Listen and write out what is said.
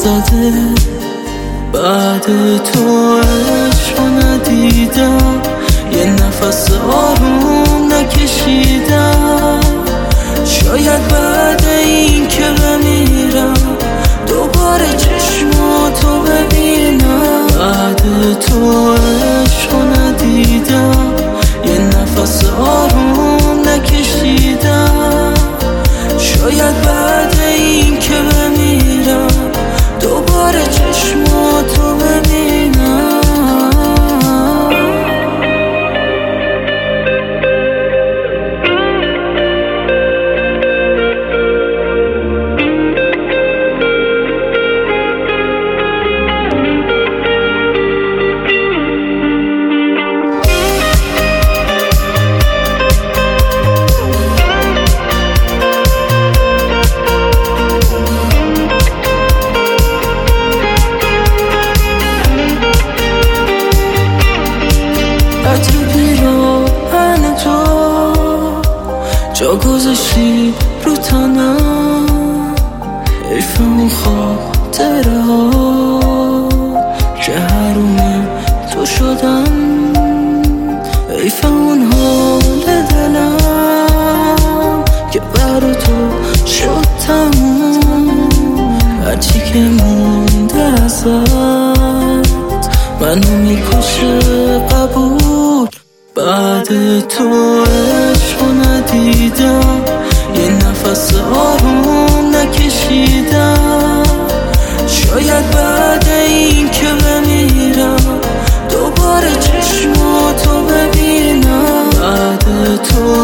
زده، بعد تو عشق ندیدم، یه نفس آروم نکشیدم. شاید بعد این که بمیرم دوباره چشماتو ببینم. بعد تو عشق ندیدم، یه نفس آروم نکشیدم. شاید بعد این که بمیرم دوباره چشماتو ببینم. عطر پیراهن تو جا گذاشتی رو تنم، حیف اون خاطره ها که حروم تو شدن، حیف اون حال دلم که برا تو شد تموم. هرچی که مونده ازت منو میکشه قبول. بعد تو عشق ندیدم، یه نفس آروم نکشیدم. شاید بعد این که بمیرم دوباره چشماتو ببینم. بعد تو